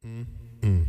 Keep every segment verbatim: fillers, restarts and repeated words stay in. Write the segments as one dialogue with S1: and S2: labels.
S1: Mm-mm.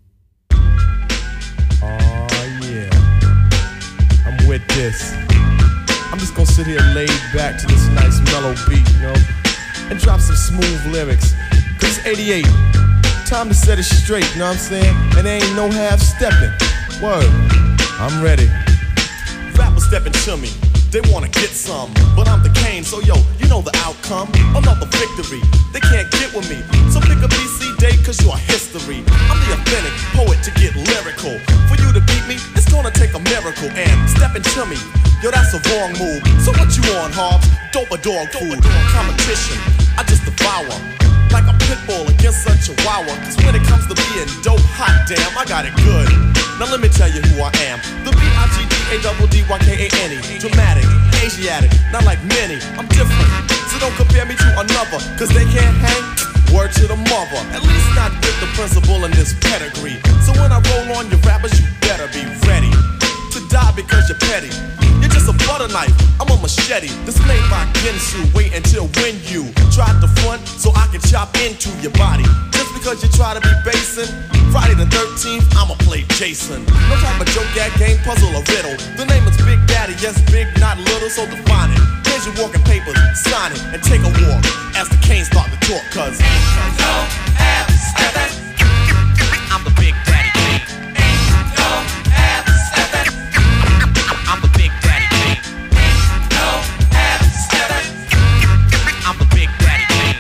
S1: Oh yeah, I'm with this. I'm just gonna sit here laid back to this nice mellow beat, you know, and drop some smooth lyrics. Cause it's eighty-eight, time to set it straight, you know what I'm saying? And there ain't no half stepping. Word, I'm ready. Rappers stepping to me, they wanna get some, but I'm the Kane, so yo, you know the outcome. Another victory, they can't get with me. So pick a B C date, cause you're history. I'm the authentic poet to get lyrical. For you to beat me, it's gonna take a miracle. And stepping to me, yo, that's a wrong move. So what you on, Hobbs? Dope or dog food? Competition, I just devour like a pit bull against a chihuahua. Cause when it comes to being dope, hot damn, I got it good. Now let me tell you who I am. The B I G D A D D Y K A N E. Dramatic, Asiatic, not like many. I'm different, so don't compare me to another. Cause they can't hang, word to the mother. At least not with the principal in this pedigree. So when I roll on your rappers, you better be ready to die because you're petty. You're just a butter knife, I'm a machete. This made by Ginsu, wait until when you try to front so I can chop into your body. Just because you try to be basing, Friday the thirteenth, I'ma play Jason. No type of joke, gag, game, puzzle, or riddle. The name is Big Daddy, yes, big, not little, so define it. Here's your walking papers, sign it, and take a walk as the Canes start to talk, cause ain't no half stepping. I'm the Big Daddy King. Ain't no half stepping. I'm the Big Daddy King. Ain't no half stepping. I'm the Big Daddy King.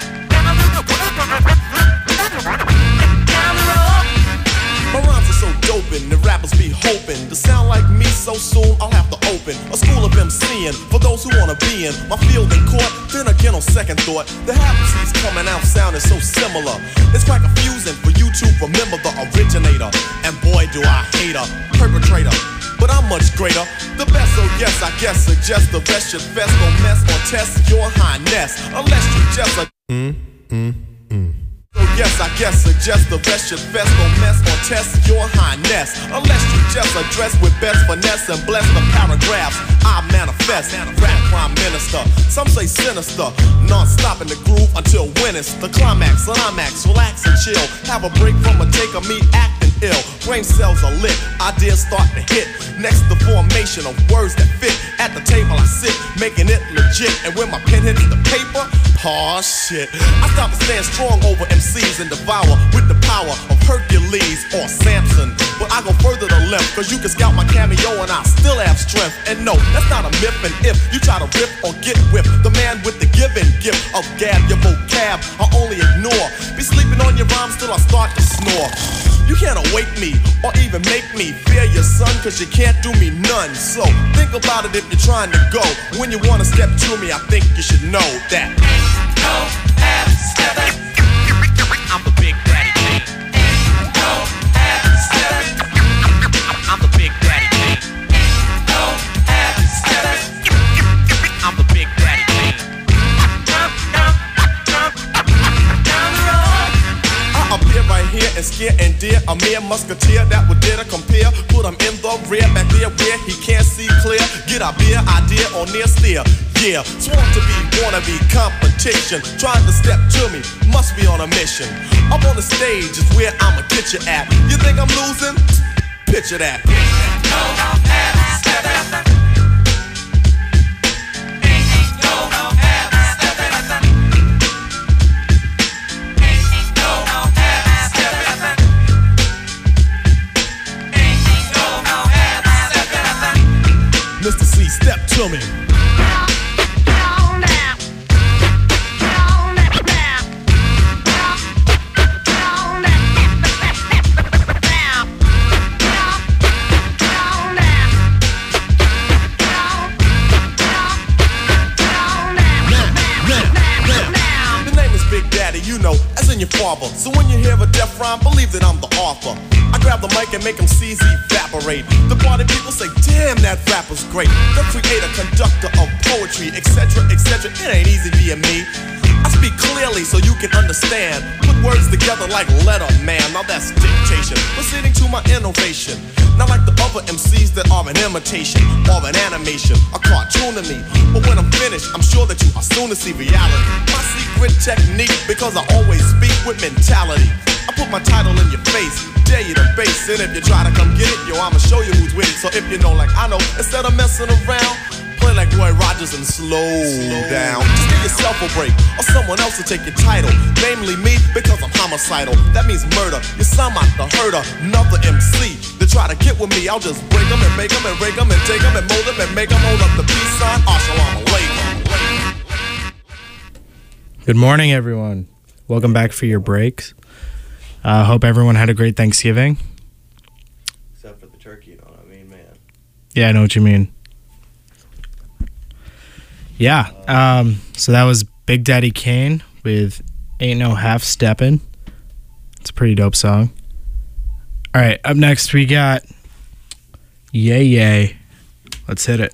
S1: My rhymes are so doping, the rappers be hoping to sound like me so soon I'll have to open a school of MCing for those who wanna be in my field in court. Then again on second thought, the half-C's coming out sounding so similar. It's quite confusing for you to remember the originator. And boy do I hate a perpetrator, but I'm much greater. The best, so yes, I guess suggest the rest should fest. Don't mess or test your highness unless you just a mm, mm, mm. So yes, I guess suggest the rest should fest. Don't mess or test your highness unless you just address with best finesse and bless the paragraphs I manifest. Rap prime minister, some say sinister, non-stop in the groove until when it's the climax. Climax, relax and chill. Have a break from a take of me acting ill. Brain cells are lit, ideas start to hit. Next the formation of words that fit. At the table I sit, making it legit. And when my pen hits the paper, aw shit, I stop and stand strong over M Cs and devour with the power of Hercules or Samson. But I go further to left, cause you can scout my cameo and I still have strength. And no, that's not a myth. And if you try to rip or get whipped, the man with the given gift of gab, your vocab I only ignore. Be sleeping on your rhymes till I start to snore. You can't awake me or even make me fear your son, cause you can't do me none. So think about it if you're trying to go. When you wanna step to me, I think you should know that ain't no half stepping. I'm the Big Daddy King. Ain't no half stepping. I'm the Big Daddy King. Ain't no half stepping. I'm the Big Daddy King. I appear right here and scare and dear a mere musketeer that would dare to compare. Put him in the rear, back there where he can't see clear. Get a beer idea or near steer. Yeah, sworn to be, wanna be competition. Trying to step to me, must be on a mission. Up on the stage is where I'ma get you at. You think I'm losing? Picture that. Ain't no half stepping. Ain't no half stepping. Ain't no half stepping. Ain't no half stepping. Mister C, step to me. You know, as in your father. So when you hear a death rhyme, believe that I'm the author. I grab the mic and make them C's evaporate. The party people say, damn, that rapper's great. The creator, conductor of poetry, etc, et cetera. It ain't easy being me. I speak clearly so you can understand. Put words together like letter man. Now that's dictation, proceeding to my innovation. Not like the other M Cs that are an imitation or an animation, a cartoon to me. But when I'm finished, I'm sure that you are soon to see reality. My secret technique, because I always speak with mentality. I put my title in your face, dare you to base. And if you try to come get it, yo, I'ma show you who's with it. So if you know like I know, instead of messing around, play like Roy Rogers and slow, slow down. Just give yourself a break, or someone else will take your title. Namely me, because I'm homicidal. That means murder. You sound like the herder, another M C. They try to get with me, I'll just break them and make them and rake them and take them and mold them and make them hold up the peace sign. Assalamu alaikum.
S2: Good morning, everyone. Welcome back for your breaks. I uh, hope everyone had a great Thanksgiving.
S3: Except for the turkey, you know what I mean, man?
S2: Yeah, I know what you mean. Yeah, um, so that was Big Daddy Kane with Ain't No Half Steppin'. It's a pretty dope song. All right, up next we got Yay Yay. Let's hit it.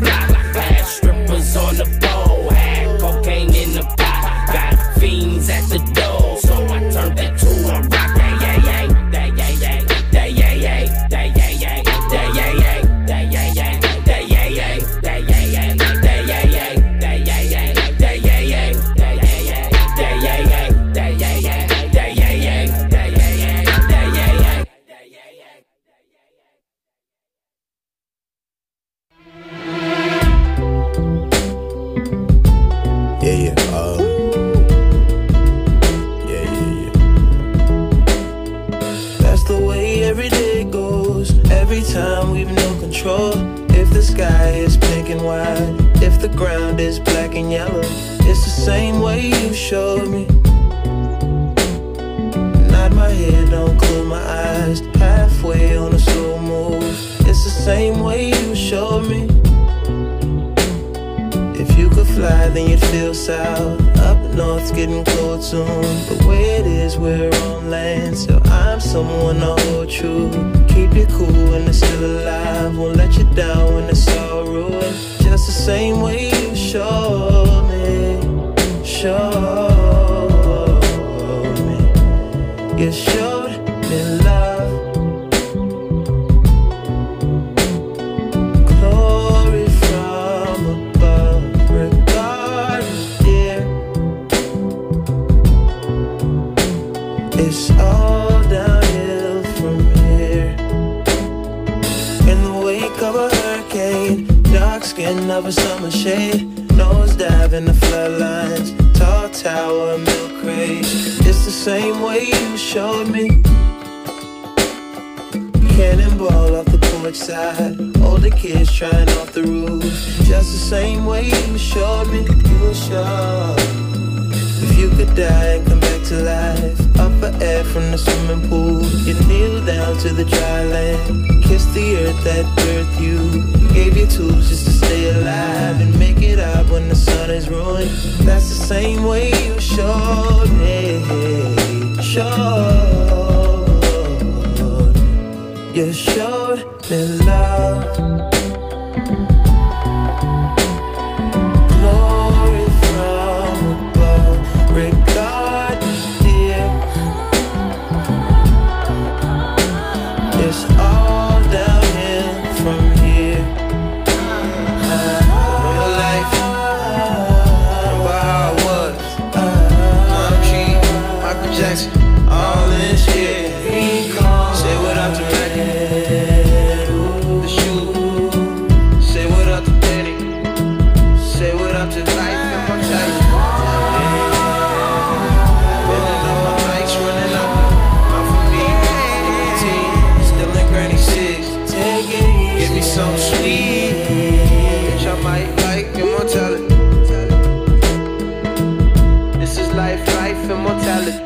S4: at the the way every day goes. Every time we've no control. If the sky is pink and white, if the ground is black and yellow, it's the same way you showed me. Nod my head, don't close my eyes. Halfway on a slow move. It's the same way you showed me. If you could fly, then you'd feel south. Up north's getting cold soon. The way it is, we're on land, so I'm someone to hold true. Keep you cool when it's still alive. Won't let you down when it's all ruined. Just the same way you showed me. Showed me. You showed me love. Glory from above. Regardless, dear. It's all downhill from here. In the wake of a hurricane, dark skin of a summer shade, nosedive in the floodlines, tall tower, milk crate. It's the same way you showed me. Cannonball off the porch side, older kids trying off the roof. Just the same way you showed me. You were sure. If you could die and come back to life, up for air from the swimming pool, you kneel down to the dry land, kiss the earth that birthed you, gave you tools just to stay alive and make it out when the sun is ruined. That's the same way you showed me. Showed. You showed me love. It's all downhill from here. Real life, remember how it was. I'm G, Michael Jackson, all this shit. Say what up to Reggie, the shoe. Say what up to Danny. Say what up to life and mortality. Feeling up my bikes running up. Give me some sweet, which I might like immortality. This is life, life, immortality.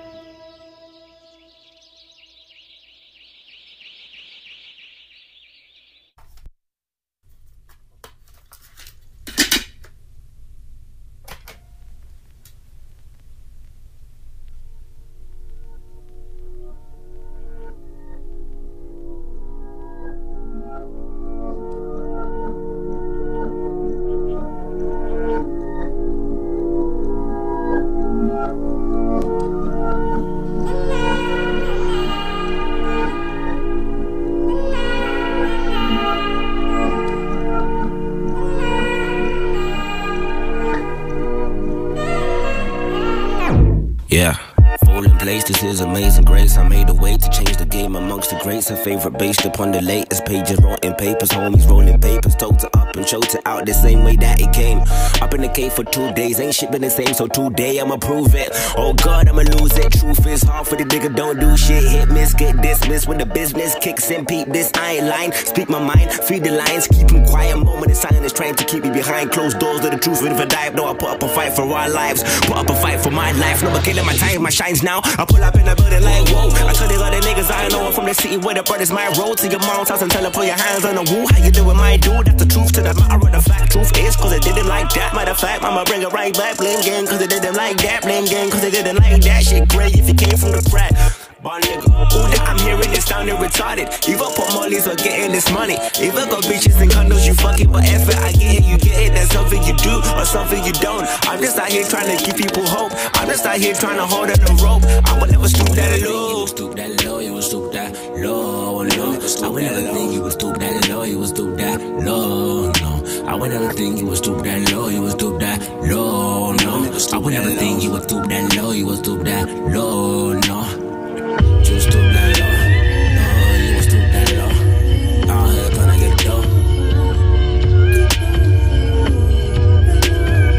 S5: Yeah. Falling place, this is amazing grace. I made a way to change the game amongst the greats. A favorite based upon the latest pages, wrote papers, homies rolling papers, told it up and choked it out the same way that it came. Up in the cave for two days, ain't shit been the same, so today I'ma prove it. Oh God, I'ma lose it. Truth is hard for the nigga, don't do shit. Hit miss, get dismissed when the business kicks in. Peep this, I ain't lying. Speak my mind, feed the lines, keep them quiet. Moment in silence, trying to keep me behind closed doors of the truth. Even if I die, no, I put up a fight for our lives. Put up a fight for my life. No, but killing my time, my shines now. I pull up in the building like whoa. I tell these other niggas I know I'm from the city where the brothers my road to your mom's house and tell her put your hands on the woo. How you doing, my dude? That's the truth to the matter of the fact. Truth is, cause I didn't like that. Matter of fact, I'ma bring it right back. Bling gang, cause I didn't like that. Bling gang, cause I didn't like that. Shit great if you came from the crack. Bar nigga, all that I'm hearing is sounding retarded. Either put mollies or getting this money. Either got bitches and condos, you fuck it, but if it, I get it, you get it. That's something you do or something you don't. I'm just out here trying to give people hope. I'm just out here trying to hold on the rope. I would never stoop that low. You would stoop that low, you would stoop that low, no. I would never think you would stoop that low, you would stoop that low, no. I would never think you would stoop that low, you would stoop that low, no. I would never think you would stoop that low, you would stoop that low, no. You stoop that low, no, you stoop that low. Out here gonna get dough.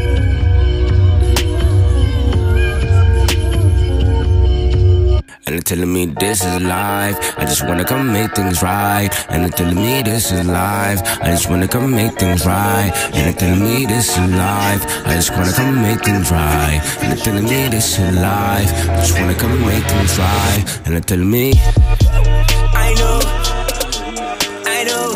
S5: And the telling me this is life. I just wanna come make things right. And they're telling me this is life. I just wanna come make things right. And they're telling me this is life. I just wanna come make things right. And they're telling me this is life. I just wanna come make things right. And they're telling me I know, I know.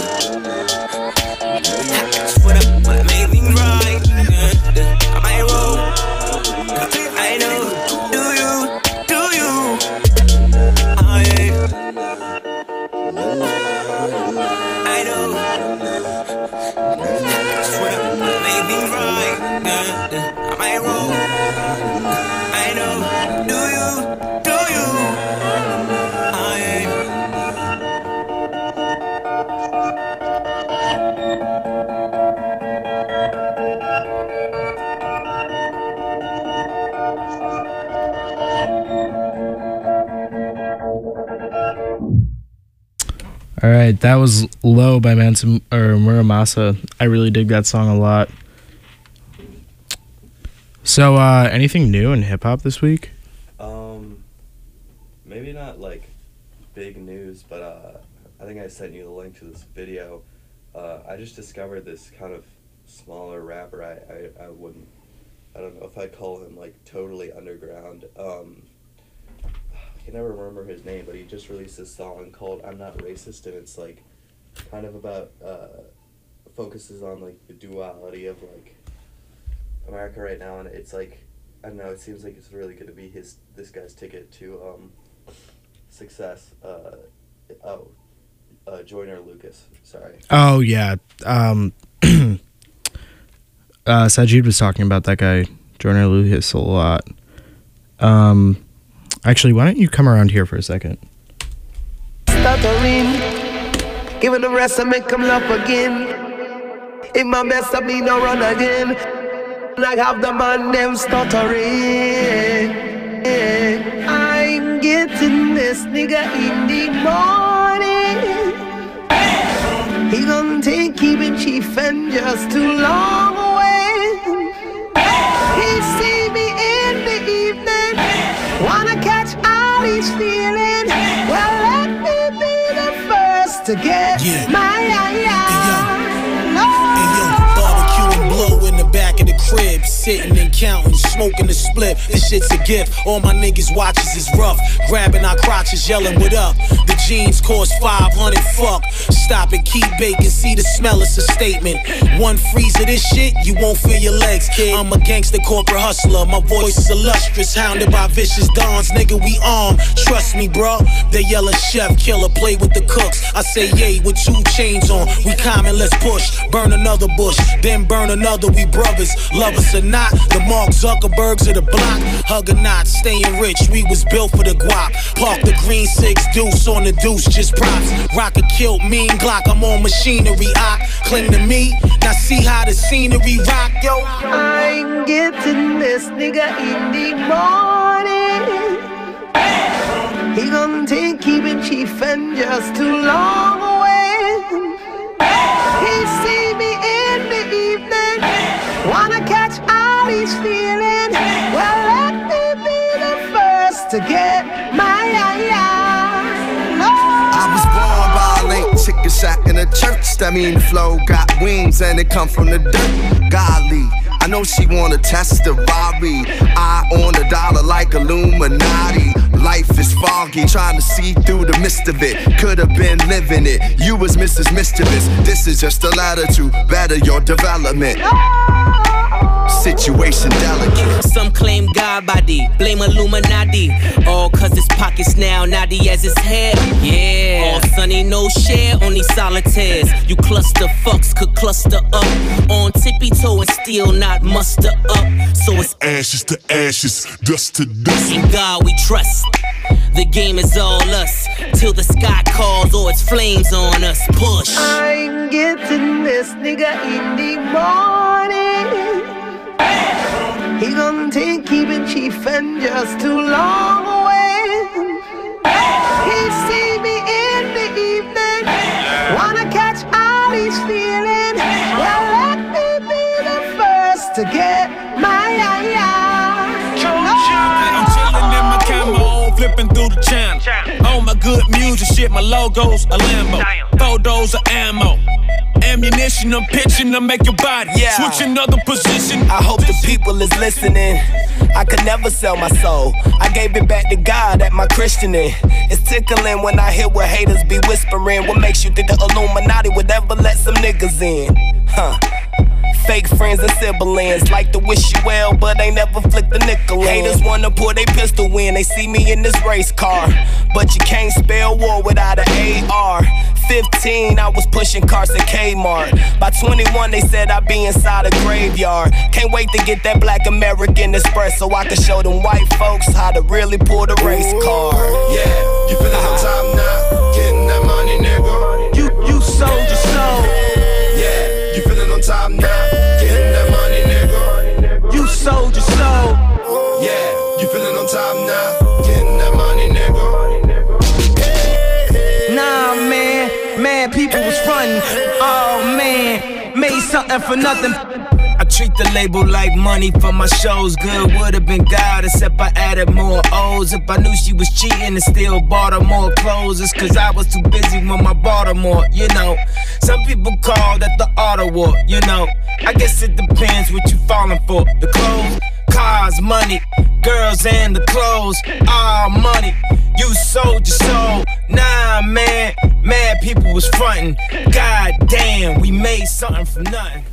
S5: I just wanna, wanna make things right. I might roll. I know. Do you? Do you? Oh yeah. I know. I just wanna, wanna make things right. I might roll. I know. Do you? Do you? Oh yeah.
S2: All right, that was Low by Mansa or Muramasa. I really dig that song a lot. So, uh, anything new in hip hop this week?
S3: Um, maybe not like big news, but uh, I think I sent you the link to this video. Uh, I just discovered this kind of smaller rapper. I, I, I wouldn't, I don't know if I'd call him like totally underground. Um, I can never remember his name, but he just released this song called I'm Not Racist, and it's like kind of about, uh, focuses on like the duality of like America right now, and it's like, I don't know, it seems like it's really going to be his, this guy's ticket to, um, success. Uh, oh, uh, Joyner Lucas, sorry.
S2: Oh, yeah. Um, uh, Sajid was talking about that guy, Joyner Lucas, a lot. Um, actually, why don't you come around here for a second?
S4: Stuttering, even the rest I make them laugh again. In my best of me no run again. Like have the man them stuttering. I'm getting this nigga in the morning. He gon' take keeping chief and just too long away. He see me in the evening, wanna catch all he's feeling. Well, let me be the first to get
S6: yeah.
S4: my eye out.
S6: Blow in the back of the crib, sitting and counting, smoking the split. This shit's a gift. All my niggas watches is rough, grabbing our crotches, yelling what up. The jeans cost five hundred. Fuck, stop and keep baking. See the smell, it's a statement. One freeze of this shit, you won't feel your legs, kid. I'm a gangster corporate hustler. My voice is illustrious, hounded by vicious dons. Nigga, we armed. Trust me, bro. They yelling chef killer, play with the cooks. I say yay with two chains on. We common, let's push. Burn another bush, then burn another. We brothers, love us or not. The Mark Zuckerbergs of the block. Hug or not, staying rich. We was built for the guap. Park the green six deuce on the deuce, just props. Rock a kilt, mean Glock. I'm on machinery. I cling to me. Now see how the scenery rock, yo.
S4: I'm getting this nigga in the morning. He gon' take keeping chief and just too long away. He see me in the evening, wanna catch all he's feeling. Well, let me be the first to get my eye out.
S7: I was born violent, chicken shack in a church. That mean the flow got wings and it come from the dirt. Golly, I know she wanna test the Rari. Eye on the dollar like Illuminati. Life is foggy, trying to see through the mist of it. Could've been living it, you was Missus Mischievous. This is just a ladder to better your development. Situation delicate.
S5: Some claim God body, blame Illuminati. All cause his pockets now naughty as his hair. Yeah, all sunny, no share, only solitaires. You cluster fucks could cluster up on tippy toe and still not muster up. So it's
S8: ashes to ashes, dust to dust.
S5: In God we trust. The game is all us till the sky calls or it's flames on us. Push.
S4: I'm getting this nigga in the morning. He gon' take keeping chief and just too long away. He see me in the evening, wanna catch all he's feeling. Well, let me be the first to get my eye out.
S6: I'm chilling in my camo, flipping through the channel. shit, my logo's a Lambo. Photos of ammo. Ammunition, I'm pitching to make your body
S9: yeah.
S6: switch another position.
S9: I hope the people is listening. I could never sell my soul. I gave it back to God at my christening. It's tickling when I hear what haters be whispering. What makes you think the Illuminati would ever let some niggas in? Huh? Fake friends and siblings like to wish you well, but they never flick the nickel in. Haters wanna pull they pistol in. They see me in this race car, but you can't spell war without an A R. fifteen, I was pushing cars at Kmart. By twenty-one, they said I'd be inside a graveyard. Can't wait to get that black American Express so I can show them white folks how to really pull the race car.
S10: Yeah, you feeling on top now, getting that money, nigga.
S9: You, you sold your soul.
S10: Yeah, you feeling on top now, getting that money, nigga.
S9: You sold your soul.
S10: Yeah, you feeling on top now, getting that money, nigga.
S9: Nah, man, man, people was frontin'. Oh, man, made something for nothing.
S6: I treat the label like money for my shows. Good would've been God, except I added more O's. If I knew she was cheating and still bought her more clothes, it's cause I was too busy with my Baltimore, you know. Some people call that the auto war, you know. I guess it depends what you falling for. The clothes, cars, money, girls and the clothes, all money. You sold your soul, nah man. Mad people was frontin'. God damn, we made something from nothing.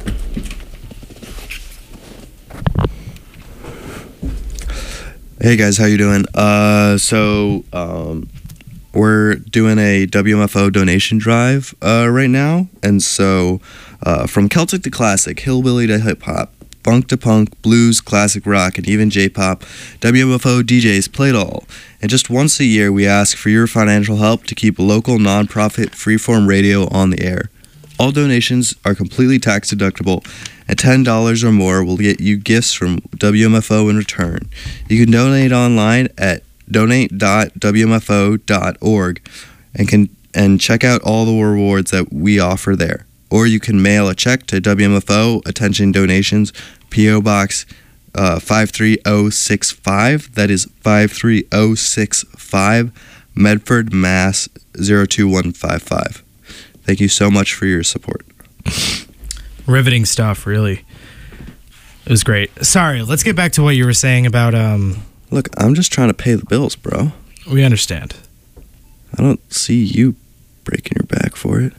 S3: Hey guys, how you doing? Uh, so um, we're doing a W M F O donation drive uh, right now, and so uh, from Celtic to classic, hillbilly to hip hop, funk to punk, blues, classic rock, and even J-pop, W M F O D Js play it all. And just once a year, we ask for your financial help to keep local nonprofit freeform radio on the air. All donations are completely tax deductible, and ten dollars or more will get you gifts from W M F O in return. You can donate online at donate dot w m f o dot org and can and check out all the rewards that we offer there. Or you can mail a check to W M F O, Attention Donations, P O Box uh, five three zero six five. That is five three zero six five, Medford, Mass. zero two one five five. Thank you so much for your support.
S2: Riveting stuff, really. It was great. Sorry, let's get back to what you were saying about... um.
S3: Look, I'm just trying to pay the bills, bro.
S2: We understand.
S3: I don't see you breaking your back for it.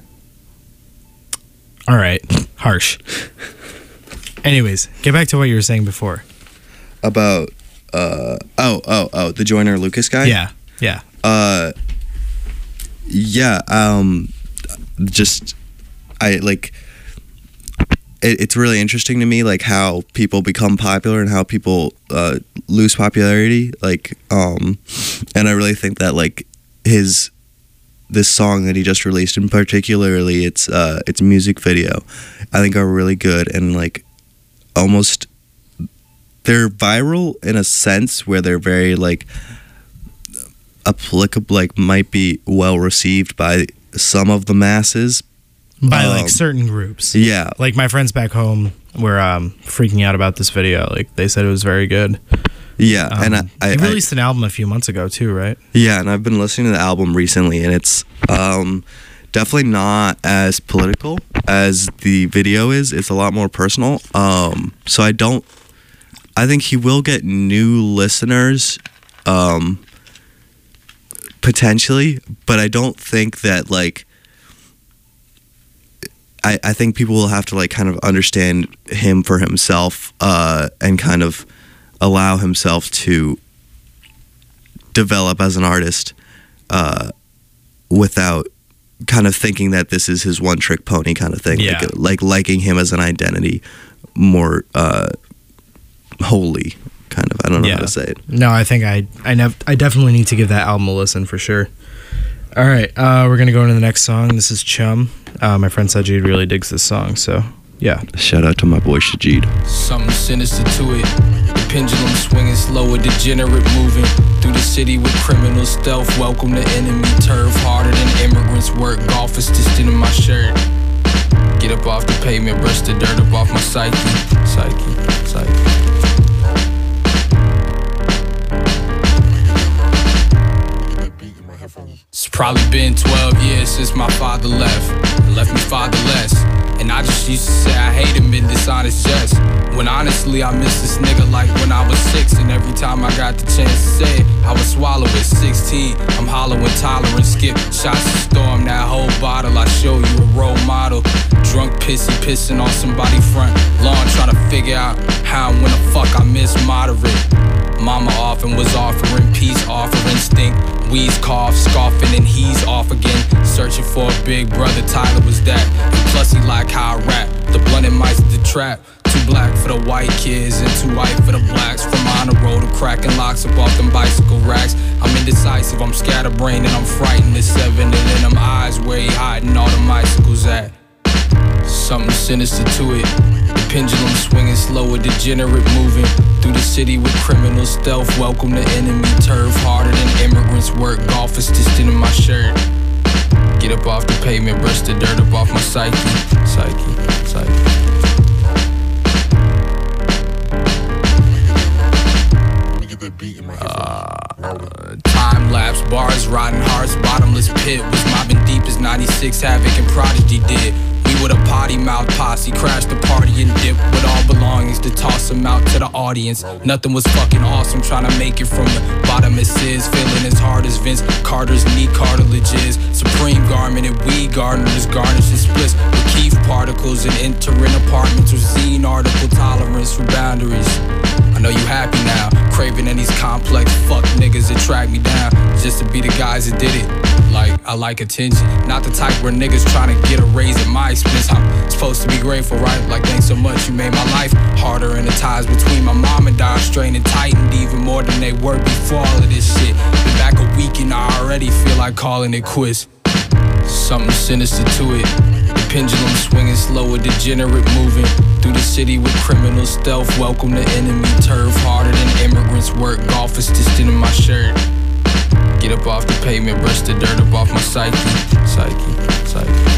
S2: All right. Harsh. Anyways, get back to what you were saying before.
S3: About, uh... Oh, oh, oh, the Joyner Lucas guy?
S2: Yeah, yeah.
S3: Uh... Yeah, um... Just... I, like... It, it's really interesting to me, like, how people become popular and how people uh, lose popularity. Like, um... And I really think that, like, his... This song that he just released, and particularly its uh, its music video, I think are really good and like almost they're viral in a sense where they're very like applicable, like might be well received by some of the masses,
S2: by
S3: um,
S2: like certain groups.
S3: Yeah,
S2: like my friends back home were um, freaking out about this video. Like they said it was very good.
S3: Yeah,
S2: um,
S3: and I, I
S2: he released I, an album a few months ago too, right?
S3: Yeah, and I've been listening to the album recently, and it's um, definitely not as political as the video is. It's a lot more personal. Um, so I don't. I think he will get new listeners, um, potentially, but I don't think that like. I I think people will have to like kind of understand him for himself, uh, and kind of. Allow himself to develop as an artist uh, without kind of thinking that this is his one trick pony kind of thing.
S2: Yeah.
S3: Like, like liking him as an identity more uh, wholly, kind of. I don't know
S2: yeah.
S3: how to say it.
S2: No, I think I I, nev- I definitely need to give that album a listen for sure. All right, uh, we're going to go into the next song. This is Chum. Uh, my friend Sajid really digs this song, so yeah.
S3: Shout out to my boy Sajid.
S11: Something sinister to it. Pendulum swinging slow, a degenerate moving through the city with criminal stealth. Welcome to enemy turf, harder than immigrants work. Golf is stitched into my shirt. Get up off the pavement, brush the dirt up off my psyche, psyche, psyche. Probably been twelve years since my father left, left me fatherless. And I just used to say I hate him in dishonest jest, when honestly I miss this nigga like when I was six. And every time I got the chance to say it, I would swallow it. Sixteen, I'm hollow and tolerant. Skip shots to storm that whole bottle. I show you a role model. Drunk pissy pissing on somebody's front lawn, trying to figure out how and when the fuck I miss moderate. Mama often was offering peace, offering stink. Wheeze, cough, scoffing, and he's off again. Searching for a big brother, Tyler was that. And plus he like how I rap, the blunt and mice the trap. Too black for the white kids and too white for the blacks. From on the road to cracking locks up off them bicycle racks. I'm indecisive, I'm scatterbrained, and I'm frightened. At seven and in them eyes where he hiding all them icicles at. Something sinister to it. The pendulum swinging slow, a degenerate moving through the city with criminal stealth. Welcome to enemy turf, harder than immigrants work. Golf is distant in my shirt. Get up off the pavement, brush the dirt up off my psyche. Psyche, psyche. Uh, time lapse, bars, rotten hearts, bottomless pit. Was mobbing deep as ninety-six Havoc and Prodigy did. We with a potty mouth posse, crashed the party and dip with all belongings to toss them out to the audience. Nothing was fucking awesome, trying to make it from the bottom as is. Feeling as hard as Vince Carter's knee cartilage is. Supreme garment and weed gardeners garnish and splits with Keith particles and entering apartments with zine article tolerance for boundaries. I know you happy now, craving in these complex fuck niggas that track me down just to be the guys that did it. Like, I like attention, not the type where niggas trying to get a raise at my expense. I'm supposed to be grateful, right? Like, thanks so much, you made my life harder. And the ties between my mom and dad strained and tightened even more than they were before all of this shit. Been back a week and I already feel like calling it quits. Something sinister to it. The pendulum swinging slow, a degenerate moving through the city with criminal stealth. Welcome to enemy turf, harder than immigrants work. Golf is distant in my shirt. Get up off the pavement, brush the dirt up off my psyche. Psyche, psyche.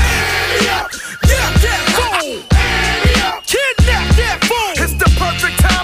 S10: It's the perfect time.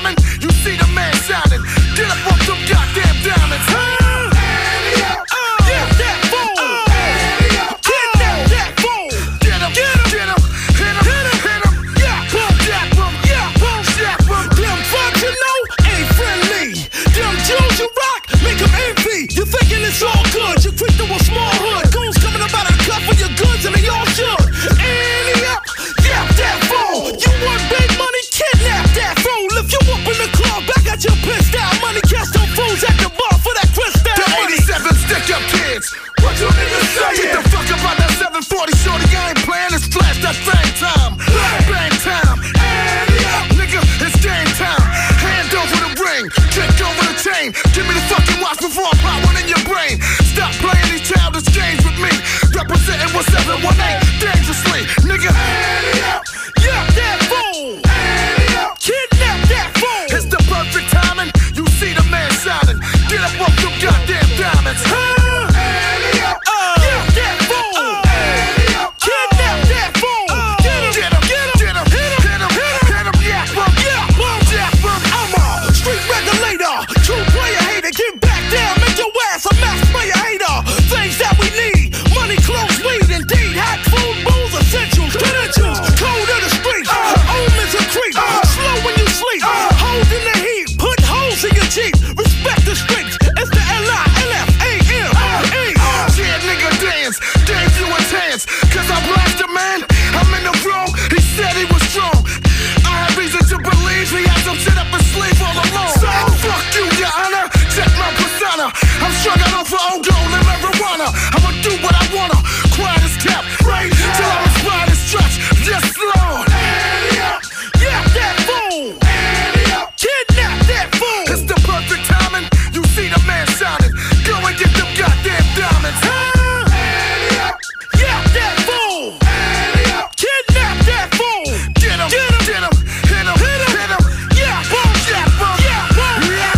S12: True player hater, get back down, make your ass a max player hater. Things that we need, money, clothes, weed, indeed. Hot food, booze, essentials, credentials. Code of the streets, omens of creep. Slow when you sleep, hold in the heat. Put holes in your Jeep, respect the streets. It's the L I L F A M E.
S7: Yeah, nigga, dance, dance you intense. Cause I blast a man, I'm in the wrong. He said he was strong. I have reason to believe he has some shit up his sleeve all along. So fuck you, your honor. Check my persona. I'm struggling off for old gold and marijuana. I'ma do what I wanna. Quiet as kept, right? Till I'm inspired and stretch. Yes, Lord.
S12: Yeah, that fool. Kidnap that fool.
S7: It's the perfect timing. You see the man shining. Go and get them goddamn diamonds.
S12: Huh? Yeah, that fool. Kidnap that fool.
S7: Get him,
S12: get him,
S7: get him, hit him, hit him, hit him.
S12: Yeah, boom, yeah, boom, yeah, boom, yeah,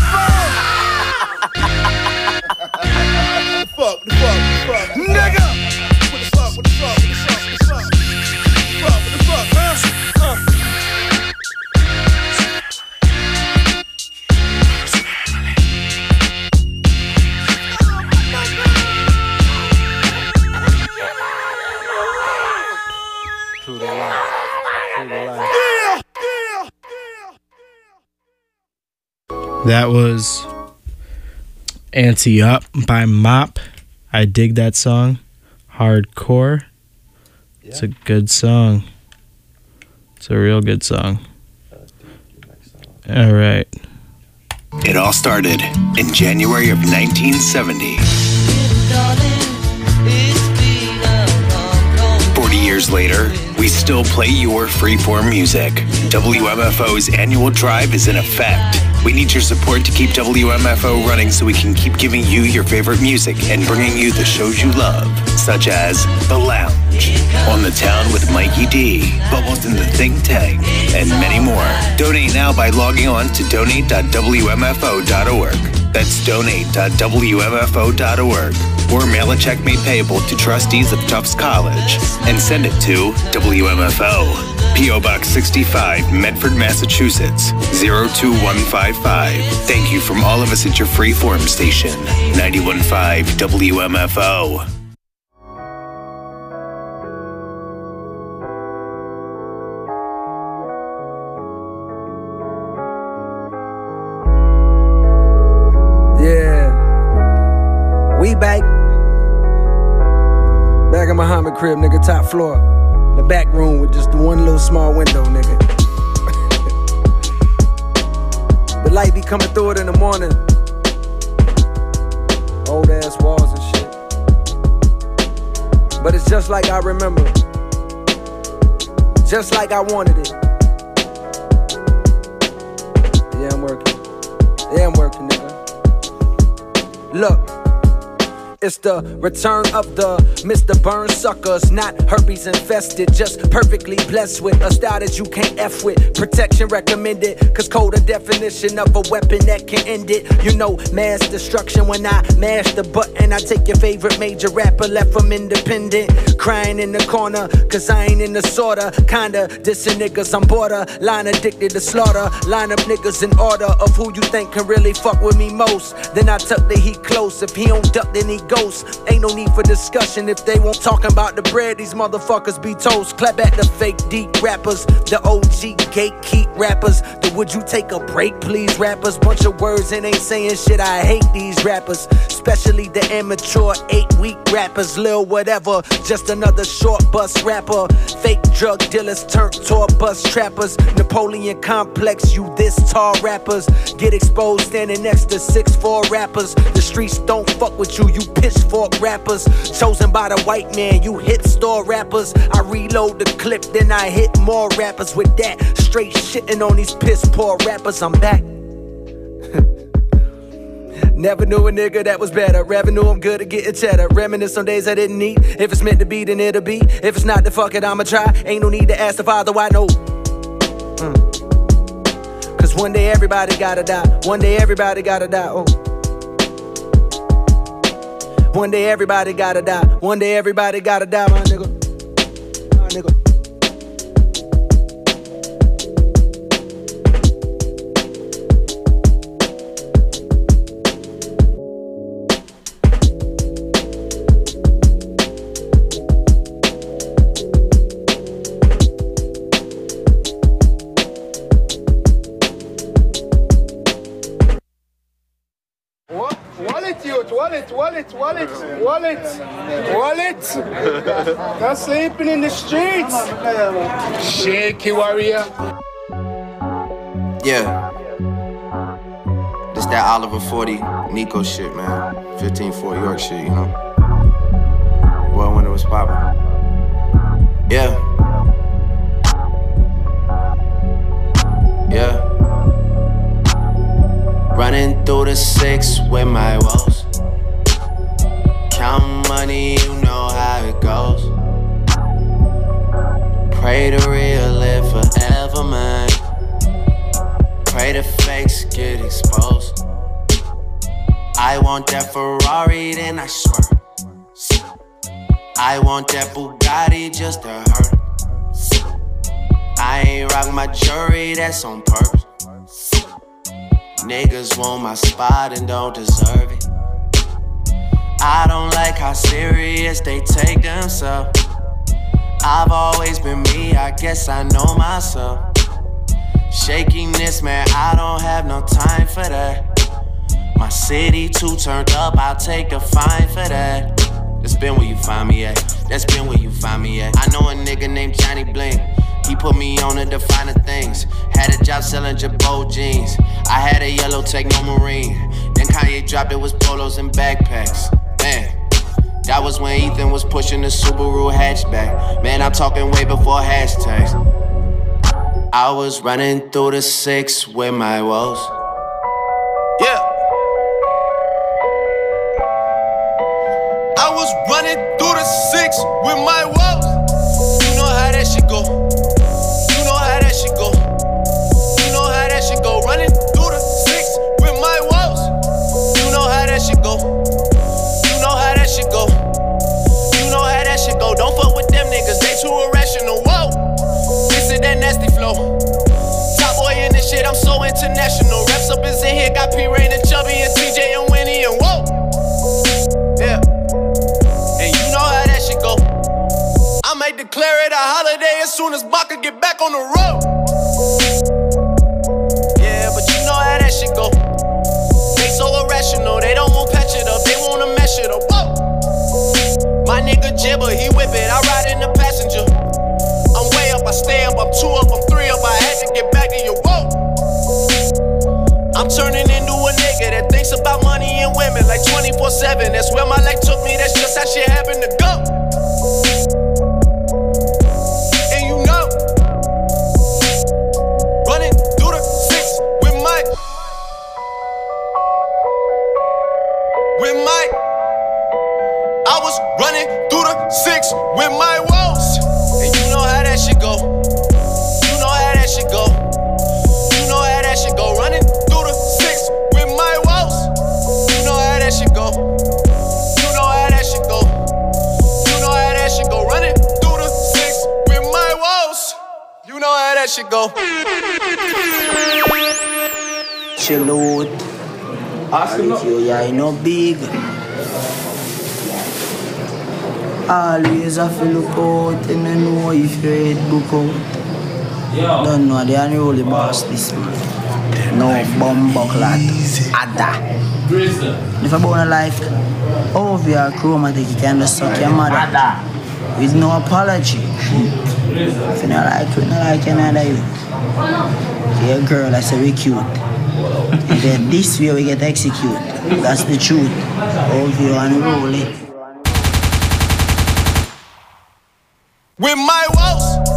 S7: boom. Fuck, the fuck, the fuck, nigga. What the fuck, what the fuck, what the fuck, what the fuck, fuck, what the fuck, huh? Uh.
S12: True to life. True to life. Yeah, yeah.
S2: That was Ante Up by Mop. I dig that song. Hardcore.
S3: Yeah.
S2: It's a good song. It's a real good song. All right.
S13: It all started in January of nineteen seventy. forty years later, we still play your freeform music. W M F O's annual drive is in effect. We need your support to keep W M F O running so we can keep giving you your favorite music and bringing you the shows you love, such as The Lounge, On the Town with Mikey D, Bubbles in the Think Tank, and many more. Donate now by logging on to donate dot w m f o dot org. That's donate dot w m f o dot org. Or mail a check made payable to trustees of Tufts College and send it to W M F O, P O Box sixty-five, Medford, Massachusetts, zero two one five five. Thank you from all of us at your freeform station, ninety-one point five W M F O.
S14: Yeah, we back. Back in Muhammad crib, nigga, top floor. The back room with just the one little small window, nigga. The light be coming through it in the morning. Old ass walls and shit. But it's just like I remember. Just like I wanted it. Yeah, I'm working. Yeah, I'm working, nigga. Look. It's the return of the Mister Burn suckers, not herpes infested, just perfectly blessed with a style that you can't F with. Protection recommended, cause code a definition of a weapon that can end it. You know, mass destruction when I mash the button. I take your favorite major rapper, left them independent, crying in the corner, cause I ain't in the sorta. Kinda dissing niggas, I'm border, line addicted to slaughter. Line up niggas in order of who you think can really fuck with me most. Then I tuck the heat close, if he don't duck then he ghost. Ain't no need for discussion if they won't talk about the bread. These motherfuckers be toast. Clap at the fake deep rappers, the O G gatekeep rappers. The would you take a break please rappers? Bunch of words and ain't saying shit. I hate these rappers, especially the immature eight week rappers. Lil whatever, just another short bus rapper. Fake drug dealers turned tour bus trappers. Napoleon complex, you this tall rappers get exposed standing next to six four rappers. The streets don't fuck with you, you pitchfork rappers. Chosen by the white man, you hit store rappers. I reload the clip, then I hit more rappers with that. Straight shitting on these piss poor rappers, I'm back. Never knew a nigga that was better. Revenue, I'm good at getting cheddar. Reminisce on days I didn't eat. If it's meant to be, then it'll be. If it's not, then fuck it, I'ma try. Ain't no need to ask the father why, no. Mm. Cause one day everybody gotta die. One day everybody gotta die, oh. One day everybody gotta die. One day everybody gotta die, my nigga. My nigga.
S15: Wallet, youth, wallet, wallet, wallet, wallet, wallet. Not sleeping in the streets. Shaky warrior.
S16: Yeah. This that Oliver forty Nico shit, man. fifteen four York shit, you know. Well, when it was poppin'. Yeah. Yeah. Running through the six with my woes. Count money, you know how it goes. Pray the real live forever, man. Pray the fakes get exposed. I want that Ferrari, then I swear. I want that Bugatti just to hurt. I ain't rock my jewelry, that's on purpose. Niggas want my spot and don't deserve it. I don't like how serious they take themselves. I've always been me, I guess I know myself. Shakiness, man, I don't have no time for that. My city too turned up, I'll take a fine for that. That's been where you find me at. That's been where you find me at. I know a nigga named Johnny Bling. He put me on to define the things. Had a job selling Jabot jeans. I had a yellow Techno Marine. Then Kanye dropped it was polos and backpacks. Man, that was when Ethan was pushing the Subaru hatchback. Man, I'm talking way before hashtags. I was running through the six with my woes. Yeah. I was running through the six with my woes. You know how that shit go. You know how that shit go. You know how that shit go. Running through the six with my woes. You know how that shit go. You know how that shit go. You know how that shit go. Don't fuck with them niggas, they too irrational. Whoa, this is that nasty flow. Top boy in this shit, I'm so international. Reps up is in here, got P Rain and Chubby and T J and Winnie and whoa. Yeah. I might declare it a holiday as soon as Baka get back on the road. Yeah, but you know how that shit go. They so irrational, they don't want patch it up, they wanna mesh it up. Whoa. My nigga Jibber, he whip it, I ride in the passenger. I'm way up, I stay up, I'm two up, I'm three up, I had to get back to you. Whoa. I'm turning into a nigga that thinks about money and women like twenty-four seven. That's where my life took me, that's just how shit happened to go. I was running through the six with my woes. And you know how that shit go. You know how that shit go. You know how that shit go. Running through the six with my woes. You know how that shit go. You know how that shit go. You know how that shit go. Running through the six with my woes. You know how that shit go.
S17: Chill out. Ask him you, yeah, you know big. Always have to look out and then know if your head book out. Don't know, they unroll the boss this man. No bomb buckler. Ada. If I born a life, over your chromatic, you can just suck your mother. With no apology. If you don't like it, you don't like another you. Your girl, I say we cute. And then this way we get execute. That's the truth. Over you unroll it.
S9: With my woes.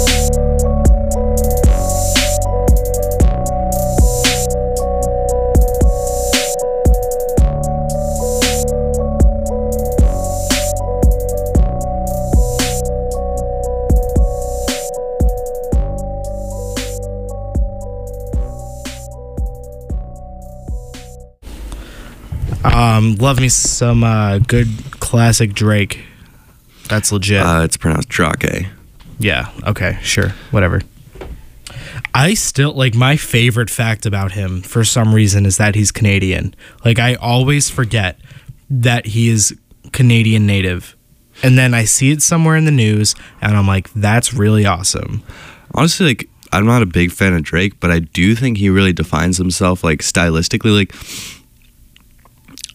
S2: Um, love me some uh, good classic Drake. That's legit.
S18: Uh, it's pronounced Drake.
S2: Yeah, okay, sure, whatever. I still, like, my favorite fact about him, for some reason, is that he's Canadian. Like, I always forget that he is Canadian native. And then I see it somewhere in the news, and I'm like, that's really awesome.
S18: Honestly, like, I'm not a big fan of Drake, but I do think he really defines himself, like, stylistically. Like,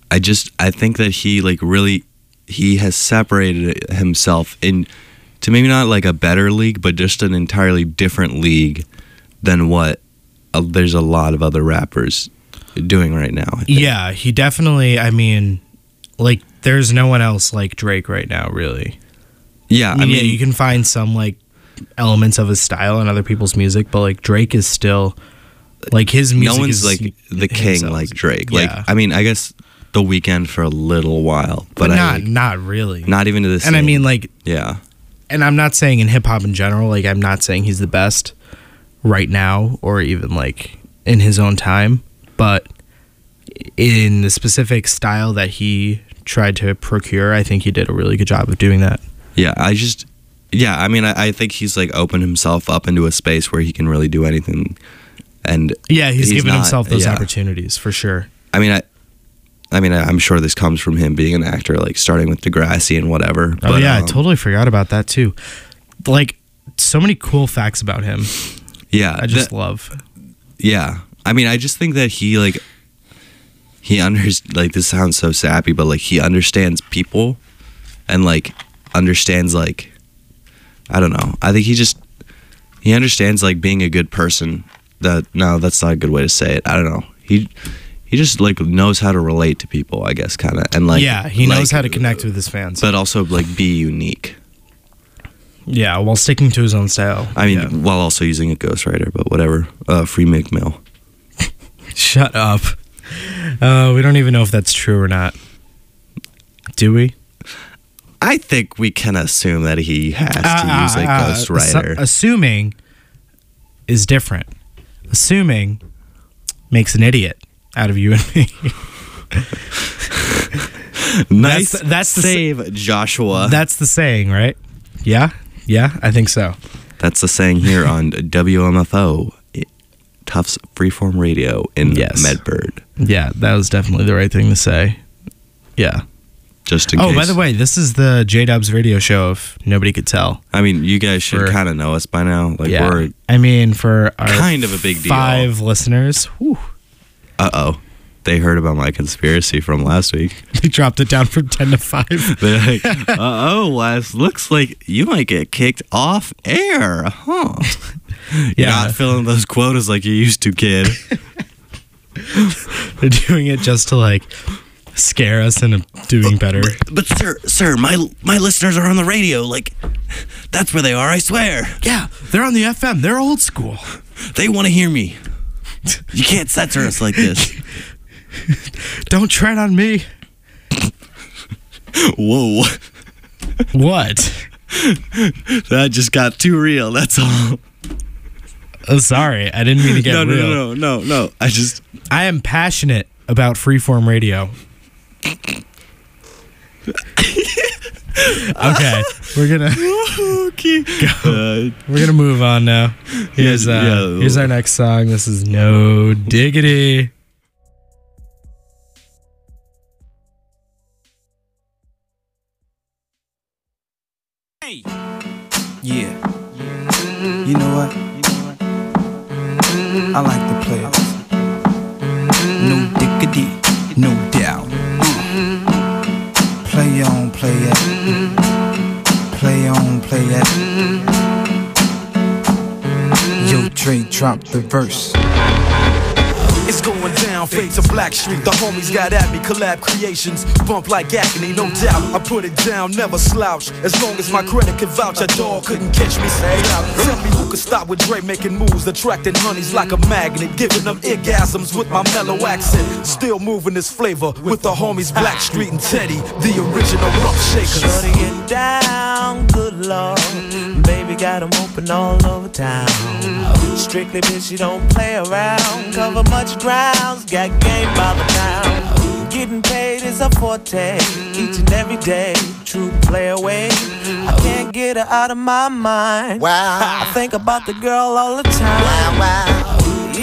S18: I just I think that he like really he has separated himself in to maybe not like a better league, but just an entirely different league than what uh, there's a lot of other rappers doing right now. I think.
S2: Yeah, he definitely. I mean, like there's no one else like Drake right now, really.
S18: Yeah, I
S2: mean,
S18: mean,
S2: yeah, you can find some like elements of his style in other people's music, but like Drake is still like his music.
S18: No one's
S2: is
S18: like the king
S2: himself.
S18: like Drake.
S2: Yeah.
S18: Like I mean, I guess The Weeknd for a little while, but,
S2: but
S18: I,
S2: not
S18: like,
S2: not really.
S18: not even to this.
S2: And I mean, like,
S18: yeah.
S2: And I'm not saying in hip hop in general. Like, I'm not saying he's the best right now, or even like in his own time. But in the specific style that he tried to procure, I think he did a really good job of doing that.
S18: Yeah, I just, yeah, I mean, I, I think he's like opened himself up into a space where he can really do anything, and
S2: yeah, he's, he's given
S18: not,
S2: himself those
S18: yeah.
S2: opportunities for sure.
S18: I mean, I, I mean, I'm sure this comes from him being an actor, like starting with Degrassi and whatever.
S2: Oh
S18: but,
S2: yeah,
S18: um,
S2: I totally forgot about that too. Like, so many cool facts about him.
S18: Yeah,
S2: I just
S18: that,
S2: love.
S18: Yeah, I mean, I just think that he like, he understands. Like, this sounds so sappy, but like he understands people, and like understands like, I don't know. I think he just he understands like being a good person. That no, that's not a good way to say it. I don't know. He. He just like knows how to relate to people, I guess, kind of, and like
S2: yeah, he
S18: like,
S2: knows how to connect with his fans,
S18: but also like be unique.
S2: Yeah, while sticking to his own style.
S18: I mean,
S2: yeah.
S18: while also using a ghostwriter, but whatever. Uh, free Meek Mill.
S2: Shut up. Uh, we don't even know if that's true or not. Do we?
S18: I think we can assume that he has to
S2: uh,
S18: use a
S2: uh,
S18: ghostwriter.
S2: Assu- assuming is different. Assuming makes an idiot out of you and me.
S18: Nice
S2: that's, that's the
S18: save,
S2: sa-
S18: Joshua.
S2: That's the saying, right? Yeah? Yeah, I think so.
S18: That's the saying here on W M F O, Tufts Freeform Radio in
S2: yes.
S18: Medford.
S2: Yeah, that was definitely the right thing to say. Yeah.
S18: Just in
S2: oh,
S18: case.
S2: by the way, this is the J-Dubs radio show, if nobody could tell.
S18: I mean, you guys should
S2: For-
S18: kind of know us by now. Like,
S2: yeah.
S18: we're
S2: I mean, for our
S18: kind of a big deal.
S2: five listeners, whew,
S18: Uh-oh. They heard about my conspiracy from last week.
S2: they dropped it down from ten to five.
S18: They're like, uh-oh, Wes, looks like you might get kicked off air, huh? You're
S2: Yeah.
S18: not filling those quotas like you used to, kid.
S2: They're doing it just to, like, scare us into doing better.
S18: But, but sir, sir, my my listeners are on the radio. Like, that's where they are, I swear.
S2: Yeah, they're on the F M. They're old school.
S18: They want to hear me. You can't censor us like this.
S2: Don't tread on me.
S18: Whoa.
S2: What?
S18: That just got too real, that's all.
S2: Oh, sorry. I didn't mean to get
S18: no, no,
S2: real.
S18: No, no, no, no. I just...
S2: I am passionate about freeform radio. Okay, we're gonna
S18: okay.
S2: go. We're gonna move on now. Here's uh,
S18: yeah.
S2: here's our next song. This is No Diggity.
S19: Hey. Yeah. You know what? I like to play it. No diggity, no doubt. Play on, play it. Play on, play it. Yo, Dre, drop the verse.
S12: It's going down, fade to Black Street. The homies got at me, collab creations. Bump like agony, no doubt. I put it down, never slouch. As long as my credit can vouch, a dog couldn't catch me. Say, tell me who could stop with Dre making moves, attracting honeys like a magnet, giving them orgasms with my mellow accent. Still moving this flavor with the homies Black Street and Teddy, the original rough shakers.
S16: Shutting it down, good lord. Baby got them open all over town. Strictly bitch, you don't play around. Cover much grounds, got game by the pound. Getting paid is a forte, each and every day. True play away. I can't get her out of my mind. Wow. I think about the girl all the time. Wow, wow. East side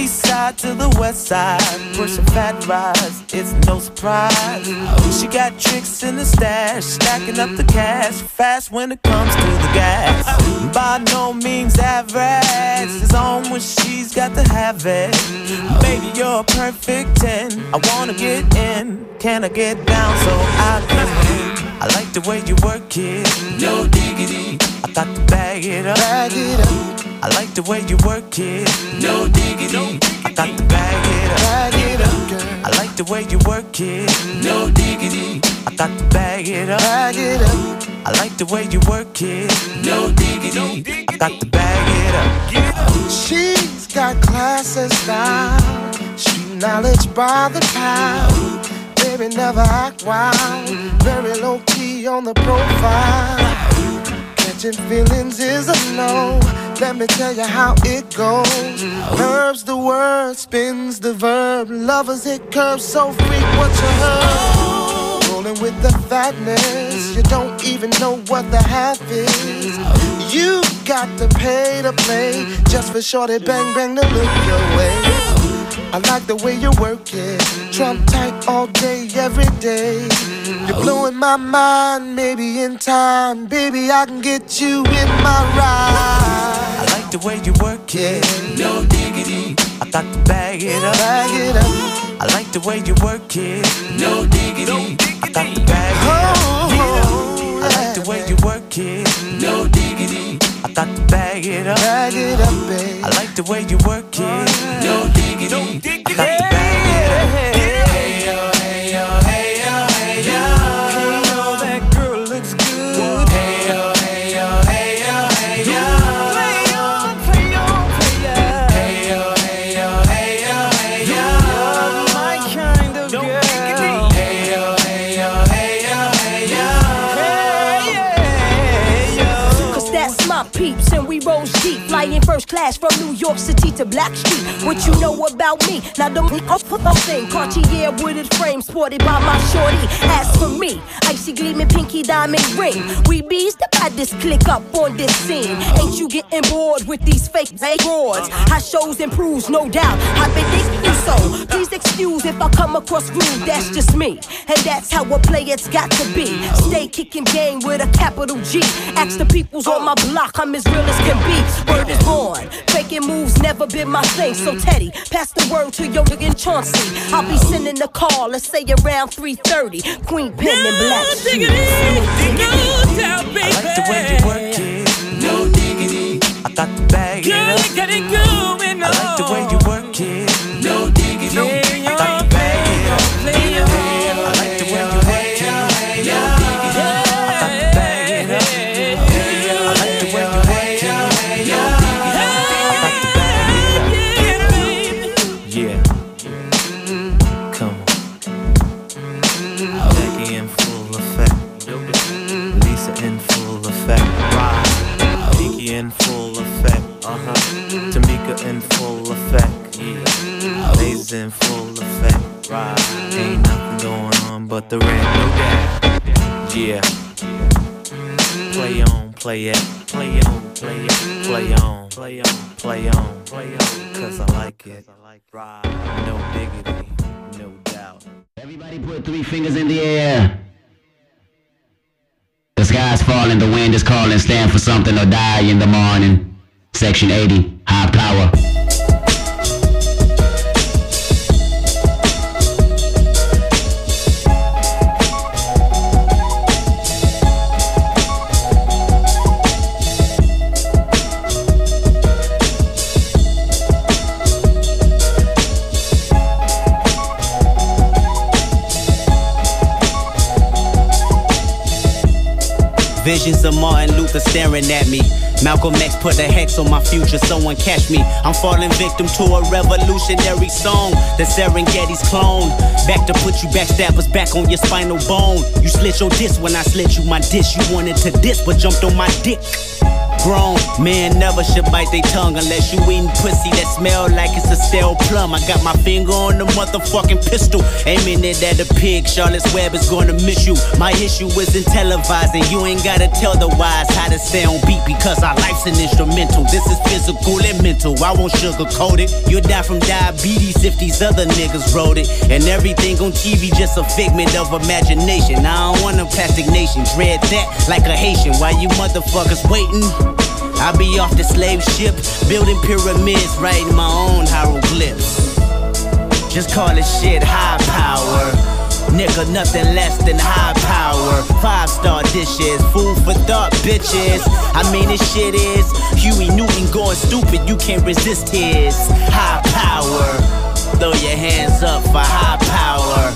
S16: ride to the west side, pushing fat rides, it's no surprise. She got tricks in the stash, stacking up the cash, fast when it comes to the gas. By no means average, it's on when she's got to have it. Baby, you're a perfect ten, I wanna get in, can I get down so I can win? I like the way you work it, no diggity, I got to bag it up, bag it up. I like the way you work it, no diggity, I got to bag it up, bag it up, girl. I like the way you work it, no diggity, I got to bag it up, bag it up. I like the way you work it, no diggity, I got to bag it up.
S15: She's got class and style, street knowledge by the pound. Baby, never act wild, very low key on the profile. Catching feelings is a no. Let me tell you how it goes. Curves the word, spins the verb. Lovers hit curves so freak what you heard. Rolling with the fatness, you don't even know what the half is. You got to pay to play just for shorty bang bang to look your way. I like the way you work it, trump tight all day, every day. You're blowing my mind, maybe in time, baby, I can get you in my ride.
S16: I like the way you work it, no diggity, I got to bag it up,
S15: bag it up.
S16: I like the way you work it, no diggity, I got to bag it up.
S15: Oh,
S16: I like the way you work it, no diggity, I got to bag it up,
S15: bag it up, babe.
S16: I like the way you work it, no diggity, I got to bag it up. Hey yo, hey yo, hey yo, hey yo, hey yo, that girl looks good. Hey yo, hey yo, hey yo, hey yo, play on, play on, play on. Hey yo, hey yo, hey yo, hey yo, you're my kind of girl. Hey yo, hey yo, hey yo, hey yo, hey yo.
S20: Cause that's my peeps and we rose deep, flying first class from New York City to Blackstreet. What you know about me? Now the thing, Cartier wooded frame sported by my shorty. As for me, icy gleaming pinky diamond ring. We bees the baddest click up on this scene. Ain't you getting bored with these fake broads? How shows improves, no doubt. I've been thinking you so. Please excuse if I come across rude. That's just me, and that's how a player's got to be. Stay kicking game with a capital G. Ask the peoples on my block, I'm as real as can be. Word is born, faking moves never been my thing. So Teddy, pass the word to your nigga Chauncey. I'll be sending the call, let's say around three thirty. Queen Pen no and Black
S16: diggity, no doubt, baby. I like the way you work it, no diggity, I got to bag it up. Girl, get it going on. I like the way you work it, no diggity, I got to bag it up. I like the way you work it, no diggity, I got to bag it up. I like the way you work it, no diggity, I got to bag it up. Yeah. Come on. Becky in full effect. Lisa in full effect. Ride. Pinky in full effect. Uh-huh. Tamika in full effect. Yeah. Lays in full effect. Ride. Ain't nothing going on but the red. No doubt. Yeah. Play on, play it. Play on, play it. Play on, play on, play on, play on. Cause I like it. Ride. No diggity. No doubt.
S21: Everybody put three fingers in the air. The sky's falling, the wind is calling. Stand for something or die in the morning. Section eighty, high power.
S22: Visions of Martin Luther staring at me. Malcolm X put a hex on my future, someone catch me. I'm falling victim to a revolutionary song. The Serengeti's clone. Back to put you backstabbers back on your spinal bone. You slit your disc when I slit you my dish. You wanted to diss but jumped on my dick. Grown men never should bite their tongue unless you eating pussy that smell like it's a stale plum. I got my finger on the motherfucking pistol, aiming it at a pig. Charlotte's Web is gonna miss you. My issue isn't televising. You ain't gotta tell the wise how to stay on beat because our life's an instrumental. This is physical and mental. I won't sugarcoat it. You'll die from diabetes if these other niggas wrote it. And everything on T V just a figment of imagination. I don't want a plastic nation. Dread that like a Haitian. While you motherfuckers waiting, I be off the slave ship, building pyramids, writing my own hieroglyphs. Just call this shit high power. Nigga, nothing less than high power. Five star dishes, food for thought, bitches. I mean, this shit is Huey Newton going stupid. You can't resist his high power. Throw your hands up for high power.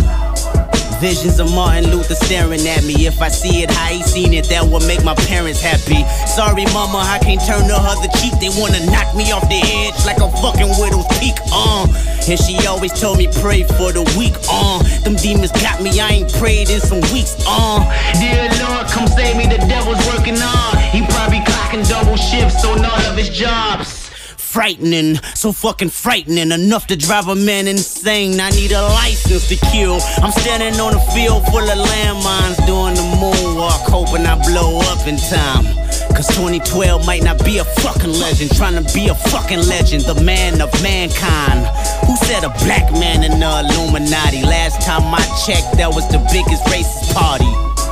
S22: Visions of Martin Luther staring at me. If I see it how he seen it, that would make my parents happy. Sorry mama, I can't turn the other cheek. They wanna knock me off the edge like a fucking widow's peak, uh. And she always told me pray for the weak, uh. Them demons got me, I ain't prayed in some weeks, uh.
S21: Dear Lord, come save me, the devil's working hard. He probably clocking double shifts on all of his jobs.
S22: Frightening, so fucking frightening, enough to drive a man insane. I need a license to kill. I'm standing on a field full of landmines, doing the moonwalk, hoping I blow up in time. Cause twenty twelve might not be a fucking legend, trying to be a fucking legend, the man of mankind. Who said a black man in the Illuminati? Last time I checked, that was the biggest racist party.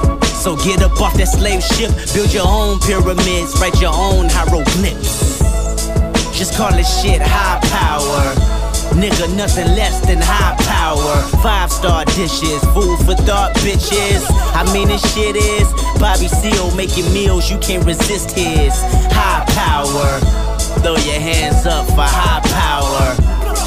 S22: So get up off that slave ship, build your own pyramids, write your own hieroglyphs. Just call this shit high power. Nigga, nothing less than high power. Five star dishes, food for thought, bitches. I mean, this shit is Bobby Seale making meals, you can't resist his high power. Throw your hands up for high power.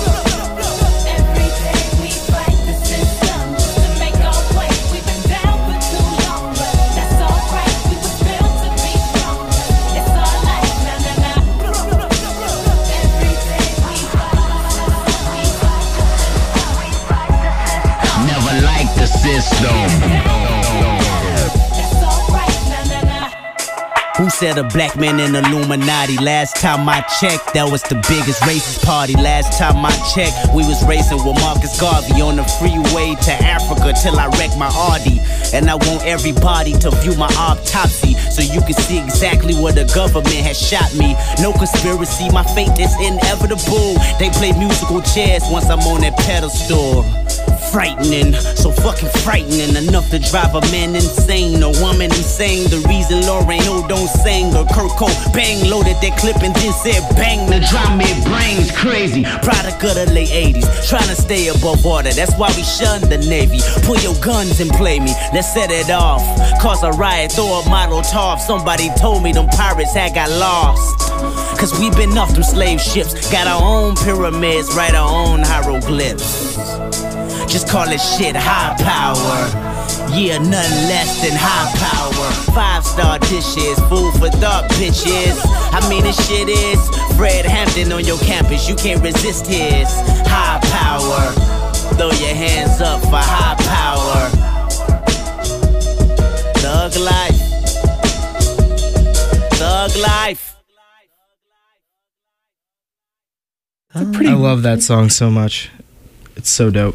S22: Who said a black man in Illuminati? Last time I checked, that was the biggest racist party. Last time I checked, we was racing with Marcus Garvey on the freeway to Africa till I wrecked my Audi. And I want everybody to view my autopsy so you can see exactly where the government has shot me. No conspiracy, my fate is inevitable. They play musical chairs once I'm on that pedestal. Frightening, so fucking frightening, enough to drive a man insane, a woman insane. The reason Lauren Hill don't sing, or Kurt Cobain loaded that clip and then said bang. The drama it brains crazy, product of the late eighties, trying to stay above water. That's why we shun the Navy. Pull your guns and play me, let's set it off. Cause a riot, throw a model top. Somebody told me them pirates had got lost. Cause we been off them slave ships, got our own pyramids, write our own hieroglyphs. Just call it shit high power. Yeah, nothing less than high power. Five star dishes, food for thought, bitches. I mean, this shit is Fred Hampton on your campus. You can't resist his high power. Throw your hands up for high power. Thug life. Thug life.
S2: I love that song so much. It's so dope.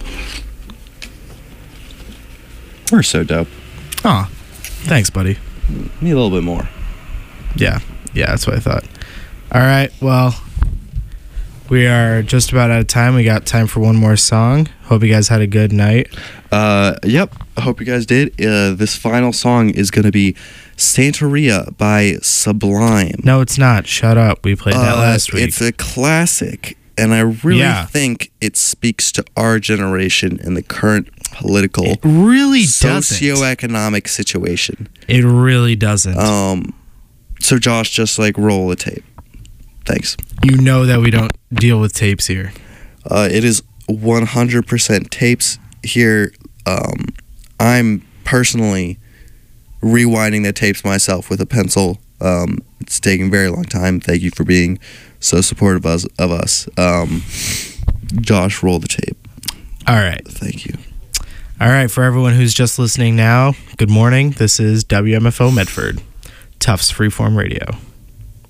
S18: We're so dope.
S2: Aw, thanks, buddy.
S18: Me a little bit more.
S2: Yeah, yeah, that's what I thought. All right, well, we are just about out of time. We got time for one more song. Hope you guys had a good night.
S18: Uh, yep, I hope you guys did. Uh, this final song is going to be Santeria by Sublime.
S2: No, it's not. Shut up. We played that
S18: uh,
S2: last week.
S18: It's a classic, and I really
S2: Yeah.
S18: think it speaks to our generation and the current political,
S2: It really doesn't.
S18: socioeconomic situation.
S2: It really doesn't.
S18: Um, so Josh, just like roll the tape. Thanks.
S2: You know that we don't deal with tapes here.
S18: Uh, it is one hundred percent tapes here. Um, I'm personally rewinding the tapes myself with a pencil. Um, it's taking a very long time. Thank you for being so supportive of us. Of us. Um, Josh, roll the tape.
S2: All right.
S18: Thank you.
S2: All right, for everyone who's just listening now, good morning. This is W M F O Medford, Tufts Freeform Radio.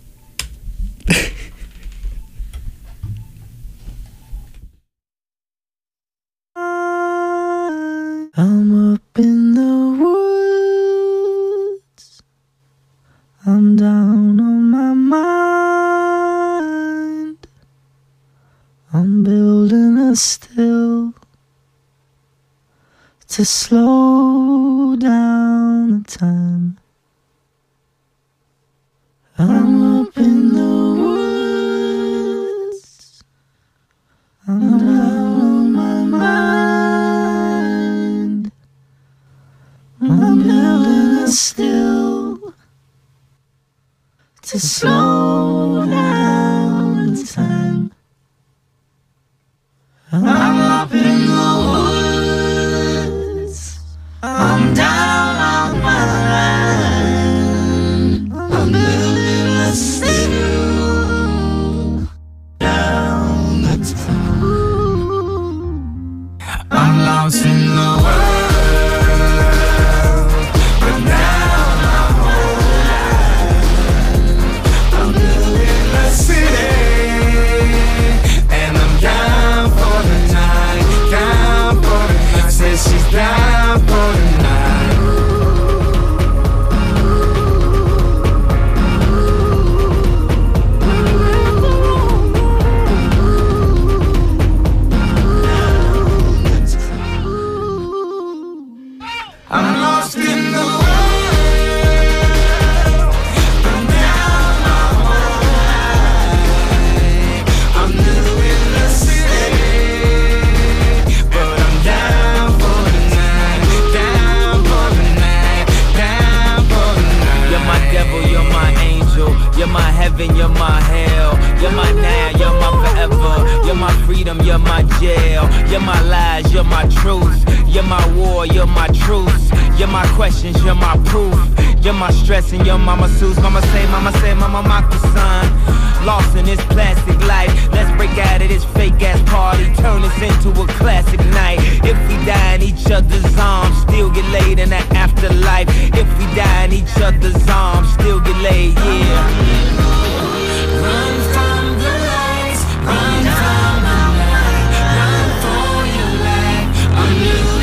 S19: I'm up in the woods. I'm down on my mind. I'm building a still to slow down the time. I'm up in the woods. I'm down on my mind. I'm building a still to slow down the time. I'm up in the woods. I'm down on my line. I'm building a still down the time. I'm lost in the world, but now I'm home. I'm building a city, and I'm down for the night, down for the night. Says she's down for the night. I'm lost in the world, but now I'm home. I'm new in the city, but I'm down for the night, down for the night, down for the night.
S22: You're my devil, you're my angel, you're my heaven, you're my hell, you're my now, you're my forever, you're my freedom, you're my jail, you're my lies, you're my truth, you're my war, you're my truth, you're my questions, you're my proof, you're my stress and your mama sues. Mama say, mama say, mama mock the sun. Lost in this plastic life, let's break out of this fake ass party, turn this into a classic night. If we die